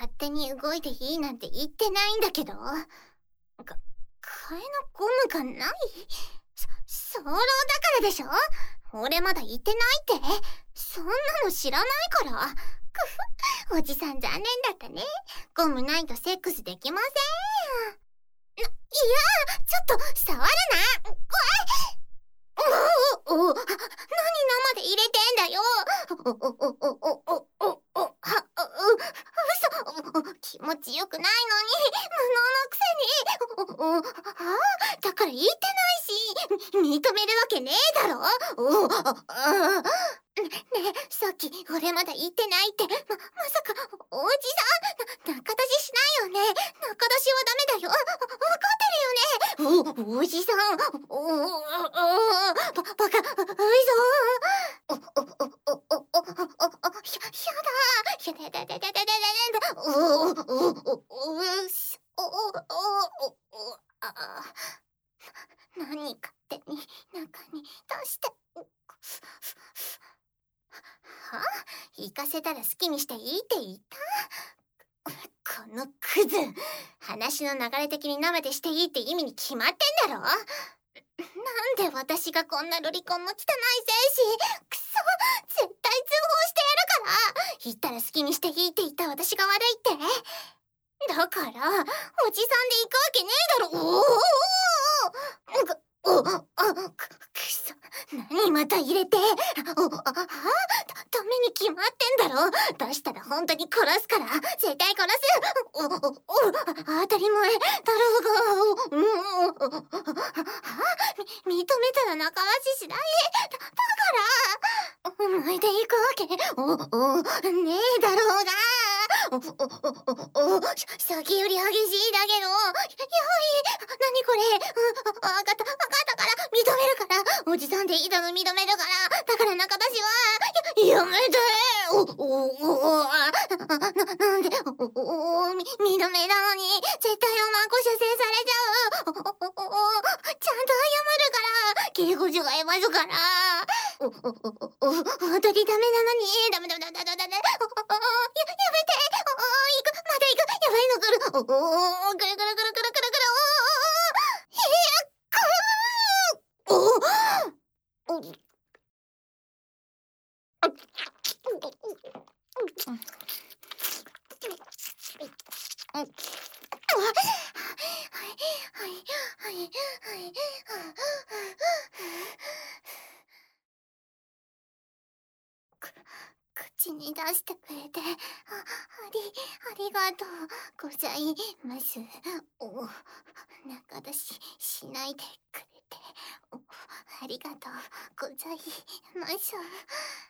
勝手に動いていいなんて言ってないんだけど。替えのゴムがない？早漏だからでしょ？俺まだ言ってないって。そんなの知らないから。くふ、おじさん残念だったね。ゴムないとセックスできません。いや、ちょっと触るな。何生で入れてんだよ。嘘。気持ちよくないのに、無能のくせに。だから言ってないし、認めるわけねえだろ。ねえ、さっき俺まだ言ってないって、まさかおじさん、仲出ししないよね。仲出しはダメだよ。わかってるよね。おじさん、バカ、ういぞ。やだ。何勝手に中に出して。は？行かせたら好きにしていいって言った？このクズ。話の流れ的に生でしていいって意味に決まってんだろ。なんで私がこんなロリコンの汚い精子。くそ、絶対通報してやるから。言ったら好きにしていいって言った私が悪いって。だからおじさんで行くわけねえだろ。くそ、何また入れて。ダメに決まってんだろ。出したら本当に殺すから。絶対殺す。当たり前だろうが。認めたら仲間ししない。だからお前で行くわけねえだろうが。先より激しいだけど。やばい。何これ。わかったから認めるから。おじさんでいいだの認めるから。だから仲出しはやめて。なんで認めたのに絶対おまんこ射精されちゃう。ちゃんと謝るから警護所がいますから。本当にダメなのに。ダメ。やめて。行く。まだ行く。やばいの来る。ぐる。口に出してくれてありがとうございます。仲出ししないでくれてありがとうございます。